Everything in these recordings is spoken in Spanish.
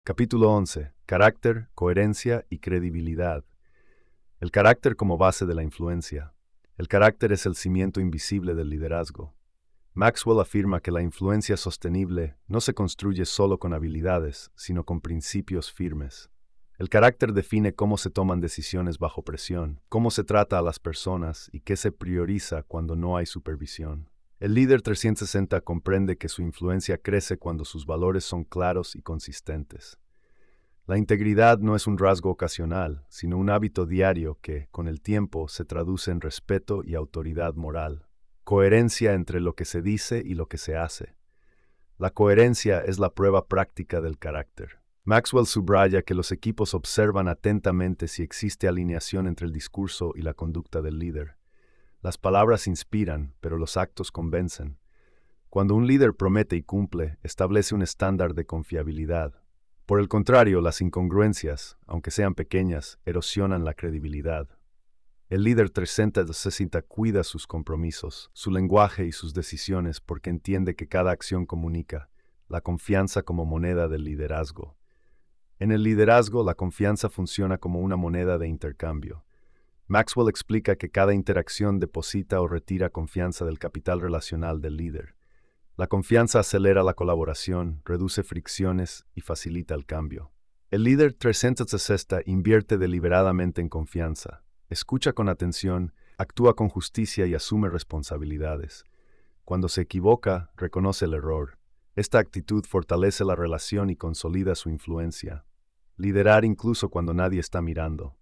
Capítulo 11. Carácter, coherencia y credibilidad. El carácter como base de la influencia. El carácter es el cimiento invisible del liderazgo. Maxwell afirma que la influencia sostenible no se construye solo con habilidades, sino con principios firmes. El carácter define cómo se toman decisiones bajo presión, cómo se trata a las personas y qué se prioriza cuando no hay supervisión. El líder 360 comprende que su influencia crece cuando sus valores son claros y consistentes. La integridad no es un rasgo ocasional, sino un hábito diario que, con el tiempo, se traduce en respeto y autoridad moral. Coherencia entre lo que se dice y lo que se hace. La coherencia es la prueba práctica del carácter. Maxwell subraya que los equipos observan atentamente si existe alineación entre el discurso y la conducta del líder. Las palabras inspiran, pero los actos convencen. Cuando un líder promete y cumple, establece un estándar de confiabilidad. Por el contrario, las incongruencias, aunque sean pequeñas, erosionan la credibilidad. El líder 360 cuida sus compromisos, su lenguaje y sus decisiones porque entiende que cada acción comunica, la confianza como moneda del liderazgo. En el liderazgo, la confianza funciona como una moneda de intercambio. Maxwell explica que cada interacción deposita o retira confianza del capital relacional del líder. La confianza acelera la colaboración, reduce fricciones y facilita el cambio. El líder 360 invierte deliberadamente en confianza, escucha con atención, actúa con justicia y asume responsabilidades. Cuando se equivoca, reconoce el error. Esta actitud fortalece la relación y consolida su influencia. Liderar incluso cuando nadie está mirando.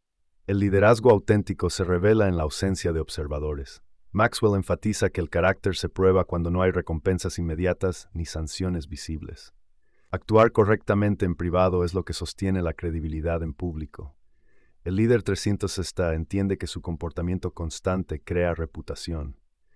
El liderazgo auténtico se revela en la ausencia de observadores. Maxwell enfatiza que el carácter se prueba cuando no hay recompensas inmediatas ni sanciones visibles. Actuar correctamente en privado es lo que sostiene la credibilidad en público. El líder 360 entiende que su comportamiento constante crea reputación.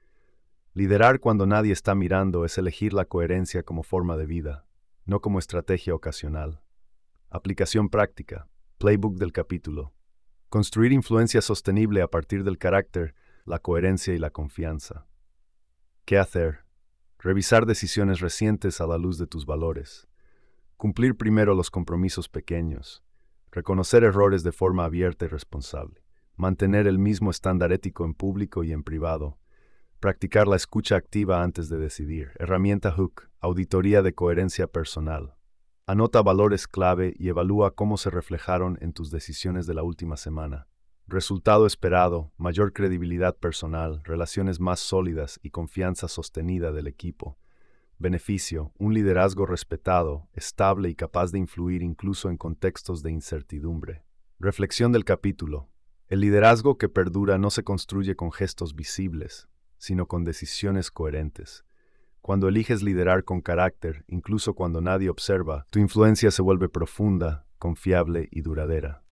Liderar cuando nadie está mirando es elegir la coherencia como forma de vida, no como estrategia ocasional. Aplicación práctica. Playbook del capítulo. Construir influencia sostenible a partir del carácter, la coherencia y la confianza. ¿Qué hacer? Revisar decisiones recientes a la luz de tus valores. Cumplir primero los compromisos pequeños. Reconocer errores de forma abierta y responsable. Mantener el mismo estándar ético en público y en privado. Practicar la escucha activa antes de decidir. Herramienta Hook. Auditoría de coherencia personal. Anota valores clave y evalúa cómo se reflejaron en tus decisiones de la última semana. Resultado esperado, mayor credibilidad personal, relaciones más sólidas y confianza sostenida del equipo. Beneficio, un liderazgo respetado, estable y capaz de influir incluso en contextos de incertidumbre. Reflexión del capítulo. El liderazgo que perdura no se construye con gestos visibles, sino con decisiones coherentes. Cuando eliges liderar con carácter, incluso cuando nadie observa, tu influencia se vuelve profunda, confiable y duradera.